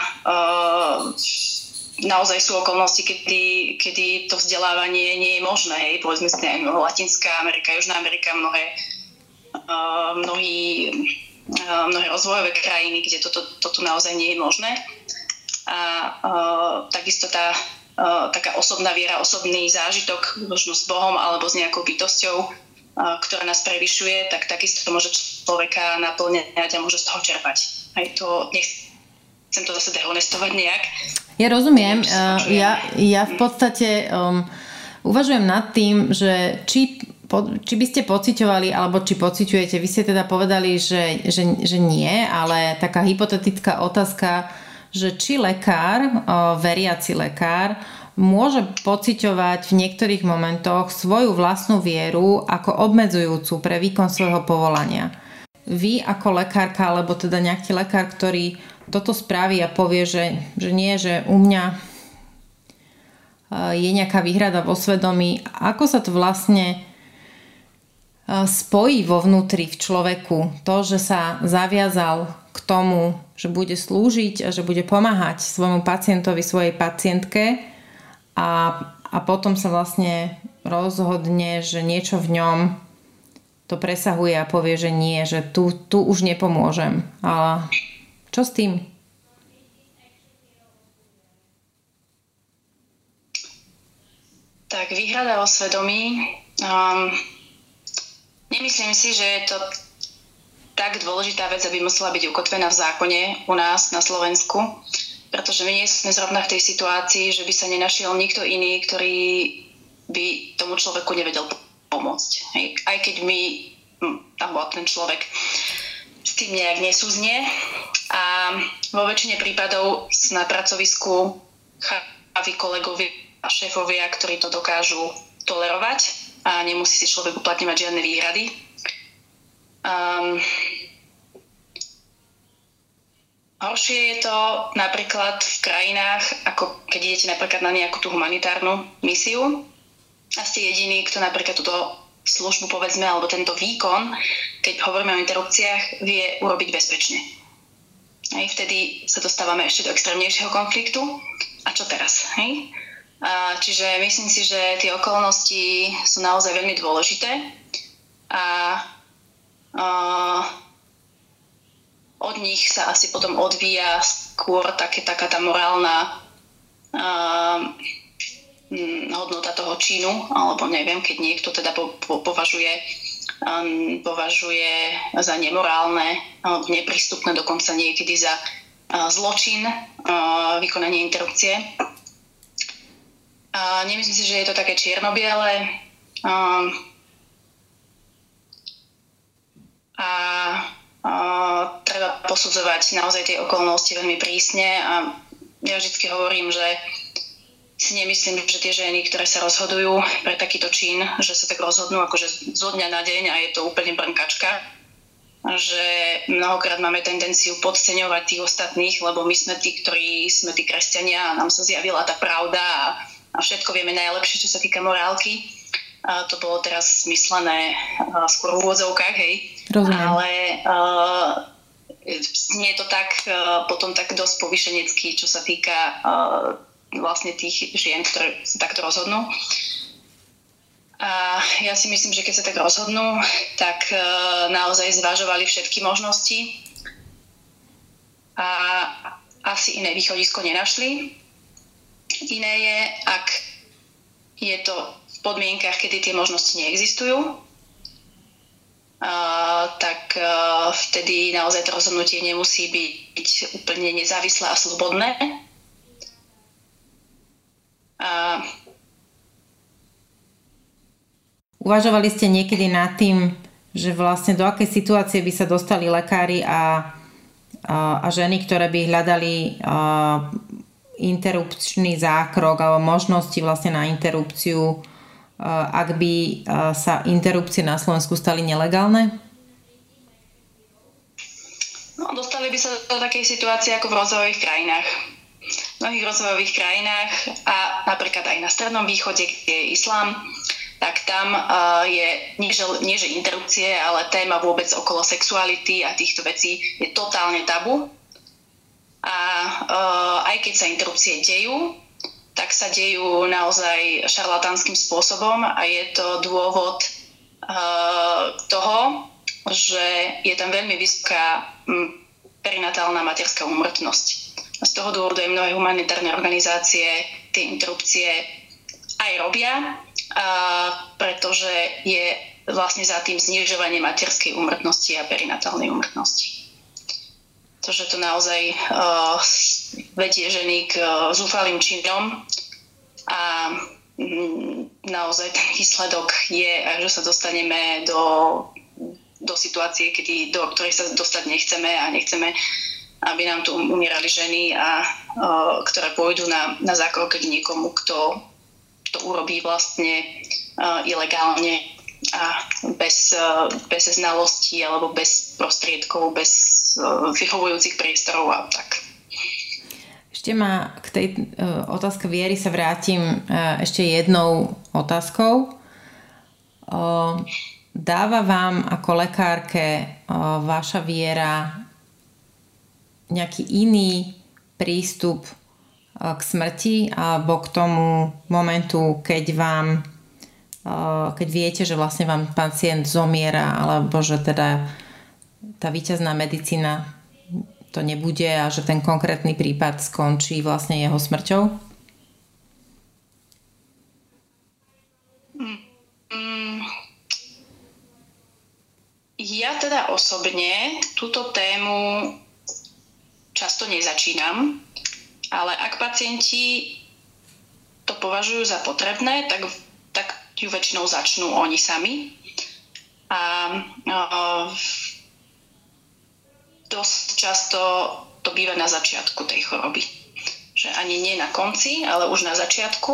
Speaker 2: uh, naozaj sú okolnosti, kedy, kedy to vzdelávanie nie je možné. Hej. Povedzme si, aj Latinská Amerika, Južná Amerika, mnohé, uh, mnohí mnohé rozvojové krajiny, kde toto, toto naozaj nie je možné. A uh, takisto tá uh, taká osobná viera, osobný zážitok, možno s Bohom alebo s nejakou bytosťou, uh, ktorá nás prevyšuje, tak takisto to môže človeka naplňať a môže z toho čerpať. Aj to, nechcem to zase dehonestovať nejak.
Speaker 1: Ja rozumiem. Uh, ja, ja v podstate um, uvažujem nad tým, že či Po, či by ste pociťovali, alebo či pociťujete, vy ste teda povedali, že, že, že nie, ale taká hypotetická otázka, že či lekár, o, veriaci lekár, môže pociťovať v niektorých momentoch svoju vlastnú vieru ako obmedzujúcu pre výkon svojho povolania. Vy ako lekárka, alebo teda nejaký lekár, ktorý toto spraví a povie, že, že nie, že u mňa je nejaká výhrada vo svedomí, ako sa to vlastne spojí vo vnútri v človeku to, že sa zaviazal k tomu, že bude slúžiť a že bude pomáhať svojmu pacientovi, svojej pacientke a, a potom sa vlastne rozhodne, že niečo v ňom to presahuje a povie, že nie, že tu, tu už nepomôžem. Ale čo s tým? Tak výhrada o svedomí... Um...
Speaker 2: Nemyslím si, že je to tak dôležitá vec, aby musela byť ukotvená v zákone u nás na Slovensku, pretože my nie sme zrovna v tej situácii, že by sa nenašiel nikto iný, ktorý by tomu človeku nevedel pomôcť. Hej. Aj keď my, alebo ten človek s tým nejak nesúznie. A vo väčšine prípadov na pracovisku chápi kolegovia a šéfovia, ktorí to dokážu tolerovať a nemusí si človek uplatňovať žiadne výhrady. Um, horšie je to napríklad v krajinách, ako keď idete napríklad na nejakú tú humanitárnu misiu a ste jediní, kto napríklad túto službu, povedzme, alebo tento výkon, keď hovoríme o interrupciách, vie urobiť bezpečne. Hej, vtedy sa dostávame ešte do extrémnejšieho konfliktu. A čo teraz? Hej? A, čiže myslím si, že tie okolnosti sú naozaj veľmi dôležité a, a od nich sa asi potom odvíja skôr také, taká tá morálna a, hodnota toho činu, alebo neviem, keď niekto teda po, po, považuje, um, považuje za nemorálne alebo neprístupné, dokonca niekedy za uh, zločin uh, vykonanie interrupcie. A nemyslím si, že je to také čierno-biele. Um, a uh, treba posudzovať naozaj tie okolnosti veľmi prísne a ja vždy hovorím, že si nemyslím, že tie ženy, ktoré sa rozhodujú pre takýto čin, že sa tak rozhodnú akože zo dňa na deň a je to úplne brnkačka, že mnohokrát máme tendenciu podceňovať tých ostatných, lebo my sme tí, ktorí sme tí kresťania a nám sa zjavila tá pravda a, a všetko vieme najlepšie, čo sa týka morálky. A to bolo teraz myslené uh, skôr v úvodzovkách, hej.
Speaker 1: Rozumiem.
Speaker 2: Ale uh, nie je to tak uh, potom tak dosť povyšenecký, čo sa týka uh, vlastne tých žien, ktoré sa takto rozhodnú. A ja si myslím, že keď sa tak rozhodnú, tak e, naozaj zvažovali všetky možnosti a asi iné východisko nenašli. Iné je, ak je to v podmienkach, kedy tie možnosti neexistujú, a, tak e, vtedy naozaj to rozhodnutie nemusí byť úplne nezávislé a slobodné. A
Speaker 1: uvažovali ste niekedy nad tým, že vlastne do akej situácie by sa dostali lekári a, a, a ženy, ktoré by hľadali a, interrupčný zákrok alebo možnosti vlastne na interrupciu, a, ak by a, sa interrupcie na Slovensku stali nelegálne?
Speaker 2: No, dostali by sa do takej situácie ako v rozvojových krajinách. V mnohých rozvojových krajinách a napríklad aj na Strednom východe, kde je islám, tak tam uh, je nie že, nie že interrupcie, ale téma vôbec okolo sexuality a týchto vecí je totálne tabu. A uh, aj keď sa interrupcie dejú, tak sa dejú naozaj šarlatánskym spôsobom a je to dôvod uh, toho, že je tam veľmi vysoká m, perinatálna materská úmrtnosť. Z toho dôvodu aj mnohé humanitárne organizácie tie interrupcie aj robia, a pretože je vlastne za tým znižovanie materskej úmrtnosti a perinatálnej úmrtnosti. Pretože to naozaj uh, vedie ženy k uh, zúfalým činom a um, naozaj ten výsledok je, že sa dostaneme do, do situácie, kedy, do ktorej sa dostať nechceme a nechceme, aby nám tu umierali ženy, a, uh, ktoré pôjdu na, na zákrok k niekomu, kto to urobí vlastne uh, ilegálne a bez, uh, bez znalostí alebo bez prostriedkov, bez uh, vyhovujúcich priestorov a tak.
Speaker 1: Ešte ma k tej uh, otázke viery sa vrátim uh, ešte jednou otázkou. Uh, dáva vám ako lekárke uh, vaša viera nejaký iný prístup k smrti alebo k tomu momentu, keď vám keď viete, že vlastne vám pacient zomiera alebo že teda tá víťazná medicína to nebude a že ten konkrétny prípad skončí vlastne jeho smrťou?
Speaker 2: Mm, mm, teda osobne túto tému často nezačínam, ale ak pacienti to považujú za potrebné, tak, tak ju väčšinou začnú oni sami. A uh, dosť často to býva na začiatku tej choroby. Že ani nie na konci, ale už na začiatku.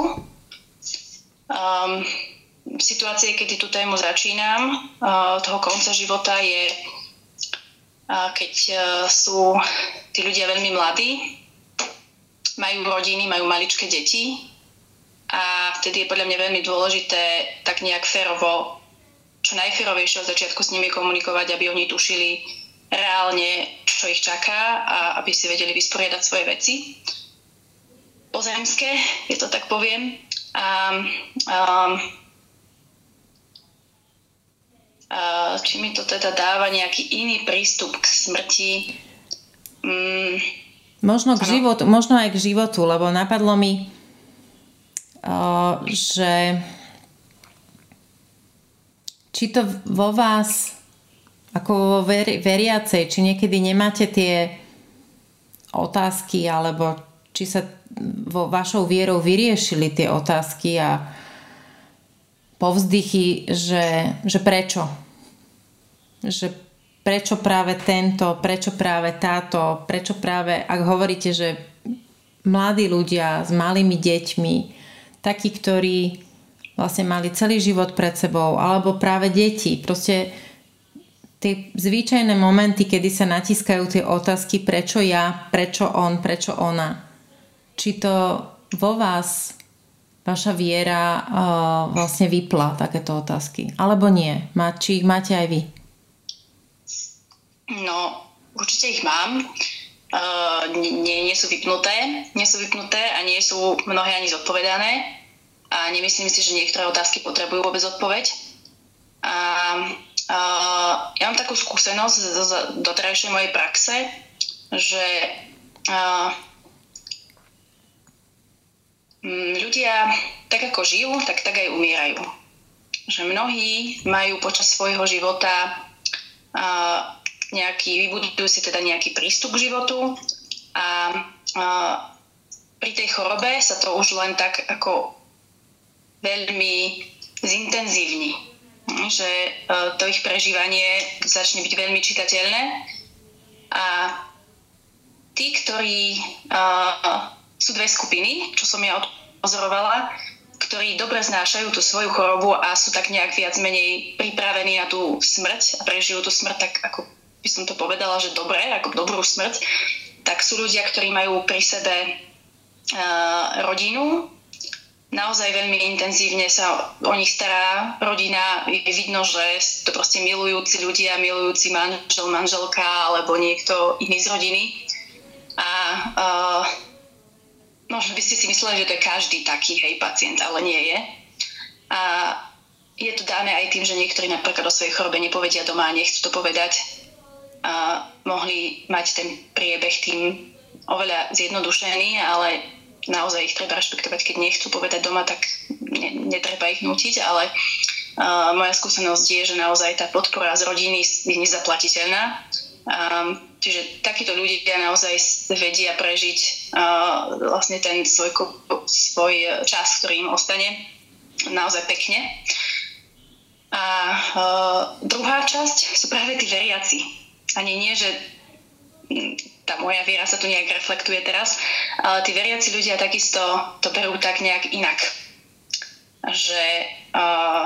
Speaker 2: Um, situácie, kedy tú tému začínam, uh, toho konca života je, uh, keď uh, sú tí ľudia veľmi mladí, majú rodiny, majú maličké deti a vtedy je podľa mňa veľmi dôležité tak nejak férovo, čo najférovejšie od začiatku s nimi komunikovať, aby oni tušili reálne, čo ich čaká a aby si vedeli vysporiadať svoje veci. Pozemské, je to tak poviem. A, a, a či mi to teda dáva nejaký iný prístup k smrti? Mm,
Speaker 1: možno, k životu, možno aj k životu, lebo napadlo mi, uh, že či to vo vás ako vo veri, veriacej, či niekedy nemáte tie otázky, alebo či sa vo vašou vierou vyriešili tie otázky a povzdychy, že, že prečo? Že prečo práve tento, prečo práve táto, prečo práve, ak hovoríte, že mladí ľudia s malými deťmi, takí, ktorí vlastne mali celý život pred sebou, alebo práve deti, proste tie zvyčajné momenty, kedy sa natískajú tie otázky, prečo ja, prečo on, prečo ona. Či to vo vás vaša viera uh, vlastne vypla takéto otázky, alebo nie? Má, či ich máte aj vy?
Speaker 2: No, určite ich mám. Uh, nie, nie sú vypnuté. Nie sú vypnuté a nie sú mnohé ani zodpovedané. A nemyslím si, že niektoré otázky potrebujú vôbec odpoveď. A Uh, ja mám takú skúsenosť z, z doterajšej mojej praxe, že uh, ľudia tak ako žijú, tak tak aj umierajú. Že mnohí majú počas svojho života uh, nejaký, vybudujú si teda nejaký prístup k životu a uh, pri tej chorobe sa to už len tak ako veľmi zintenzívni. Že to ich prežívanie začne byť veľmi čitateľné a tí, ktorí uh, sú dve skupiny, čo som ja odpozorovala, ktorí dobre znášajú tú svoju chorobu a sú tak nejak viac menej pripravení na tú smrť a prežijú tú smrť tak, ako by som to povedala, že dobre, ako dobrú smrť, tak sú ľudia, ktorí majú pri sebe uh, rodinu. Naozaj veľmi intenzívne sa o nich stará rodina. Je vidno, že to proste milujúci ľudia, milujúci manžel, manželka alebo niekto iný z rodiny. A uh, možno by ste si mysleli, že to je každý taký, hej, pacient, ale nie je. A je to dané aj tým, že niektorí napríklad o svojej chorobe nepovedia doma a nechcú to povedať. A mohli mať ten priebeh tým oveľa zjednodušený, ale naozaj ich treba rešpektovať, keď nechcú povedať doma, tak ne, netreba ich nútiť, ale uh, moja skúsenosť je, že naozaj tá podpora z rodiny je nezaplatiteľná. Um, čiže takíto ľudia naozaj vedia prežiť uh, vlastne ten svoj, svoj čas, ktorý im ostane naozaj pekne. A uh, druhá časť sú práve tí veriaci. Ani nie, že tá moja viera sa tu nejak reflektuje teraz, ale tí veriaci ľudia takisto to berú tak nejak inak. Že uh,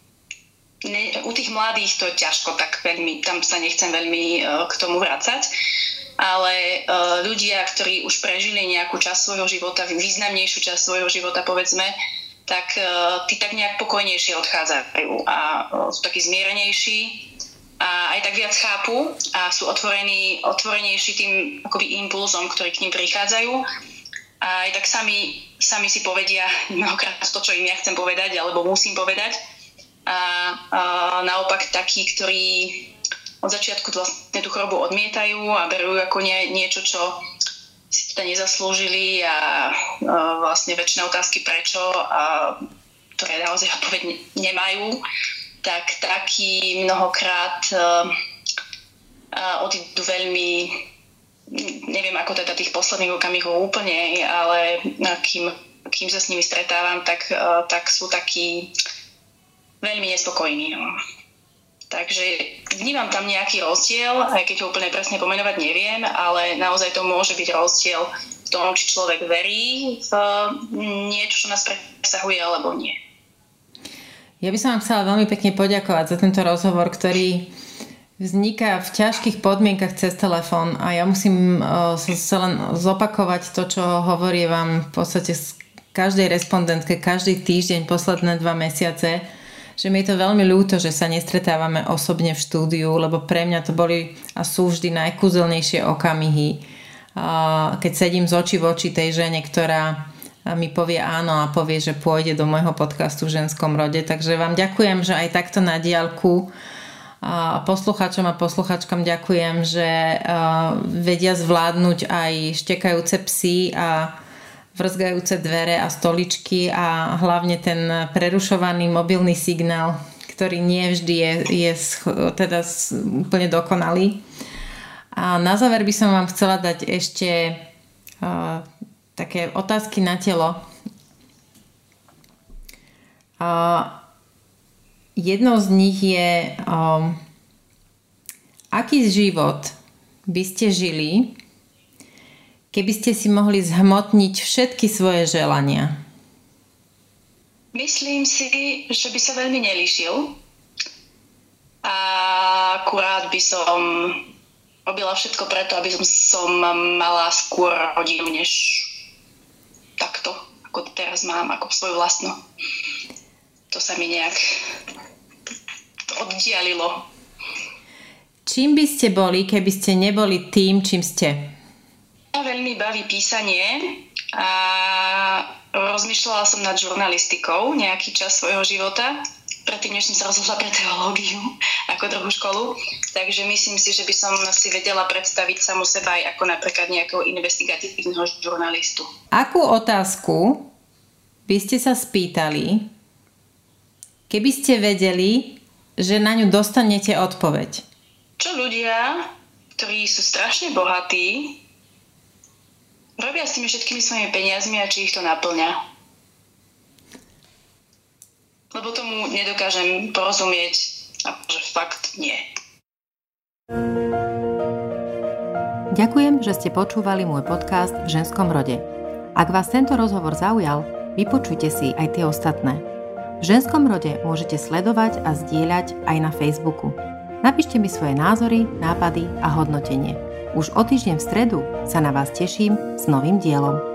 Speaker 2: ne, u tých mladých to je ťažko, tak veľmi, tam sa nechcem veľmi uh, k tomu vracať, ale uh, ľudia, ktorí už prežili nejakú časť svojho života, významnejšiu časť svojho života, povedzme, tak uh, tí tak nejak pokojnejšie odchádzajú a uh, sú takí zmierenejší a aj tak viac chápu a sú otvorení, otvorenejší tým akoby impulzom, ktorí k ním prichádzajú. A aj tak sami, sami si povedia mnohokrát to, čo im ja chcem povedať, alebo musím povedať. A, a naopak takí, ktorí od začiatku vlastne tú chorobu odmietajú a berú ako nie, niečo, čo si teda nezaslúžili a, a vlastne väčšina otázky prečo, a ktoré naozaj odpoveď nemajú, tak takí mnohokrát uh, a odídu veľmi, neviem ako teda tých posledných okamihov úplne, ale kým, kým sa s nimi stretávam, tak, tak sú takí veľmi nespokojní. No. Takže vnímam tam nejaký rozdiel, aj keď ho úplne presne pomenovať neviem, ale naozaj to môže byť rozdiel v tom, či človek verí v niečo, čo nás presahuje, alebo nie.
Speaker 1: Ja by som vám chcela veľmi pekne poďakovať za tento rozhovor, ktorý vzniká v ťažkých podmienkach cez telefón a ja musím uh, sa len zopakovať to, čo hovorí vám v podstate z každej respondentke každý týždeň posledné dva mesiace, že mi je to veľmi ľúto, že sa nestretávame osobne v štúdiu, lebo pre mňa to boli a sú vždy najkúzelnejšie okamihy, keď sedím z očí v oči tej žene, ktorá mi povie áno a povie, že pôjde do môjho podcastu v ženskom rode. Takže vám ďakujem, že aj takto na diaľku a poslucháčom a poslucháčkam ďakujem, že vedia zvládnuť aj štekajúce psy a vrzgajúce dvere a stoličky a hlavne ten prerušovaný mobilný signál, ktorý nie vždy je, je teda úplne dokonalý. A na záver by som vám chcela dať ešte uh, také otázky na telo. Uh, jednou z nich je um, aký život by ste žili, keby ste si mohli zhmotniť všetky svoje želania?
Speaker 2: Myslím si, že by sa veľmi nelíšil. A akurát by som robila všetko preto, aby som, som mala skôr rodinu, než takto, ako teraz mám, ako svoju vlastnú. To sa mi nejak oddialilo.
Speaker 1: Čím by ste boli, keby ste neboli tým, čím ste?
Speaker 2: Mňa veľmi baví písanie a rozmýšľala som nad žurnalistikou nejaký čas svojho života, predtým, než som sa rozhodla pre teológiu ako druhú školu. Takže myslím si, že by som si vedela predstaviť samu seba aj ako napríklad nejakého investigatívneho žurnalistu.
Speaker 1: Akú otázku by ste sa spýtali, keby ste vedeli, že na ňu dostanete odpoveď?
Speaker 2: Čo ľudia, ktorí sú strašne bohatí, robia s tými všetkými svojimi peniazmi a či ich to naplňa. Lebo tomu nedokážem porozumieť a že fakt nie.
Speaker 1: Ďakujem, že ste počúvali môj podcast v ženskom rode. Ak vás tento rozhovor zaujal, vypočujte si aj tie ostatné. V ženskom rode môžete sledovať a zdieľať aj na Facebooku. Napíšte mi svoje názory, nápady a hodnotenie. Už o týždeň v stredu sa na vás teším s novým dielom.